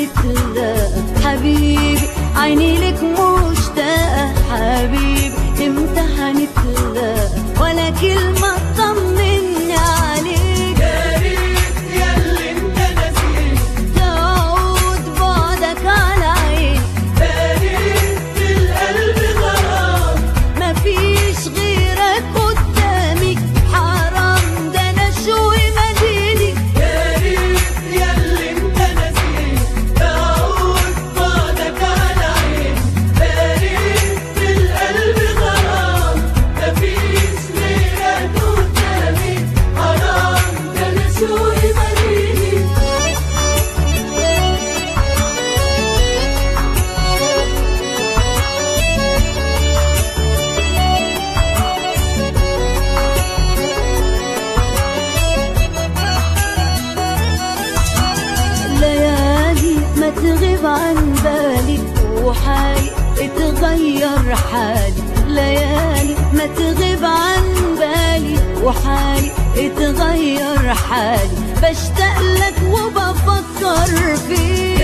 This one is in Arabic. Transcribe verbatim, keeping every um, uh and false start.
هنتلاقى حبيبي، عيني لك مشتاقة حبيبي، امتى هنتلاقى ولا كلمة طمني عليك. يا ريت ياللي انت ناسيني تعود بعدك على عيني، باريت القلب غرام مفيش غيرك قدامي، حرام ده انا شوي مديني. يا ريت ياللي انت ناسيني تعود بعدك على عيني، باريت القلب غرام مفيش غيرك قدامي، حرام ده انا شوي مديني. ليالي ما تغيب عن بالي وحالي اتغير حالي، ليالي ما تغيب عن بالي وحالي اتغير حالي، بشتاق لك وبفكر فيك.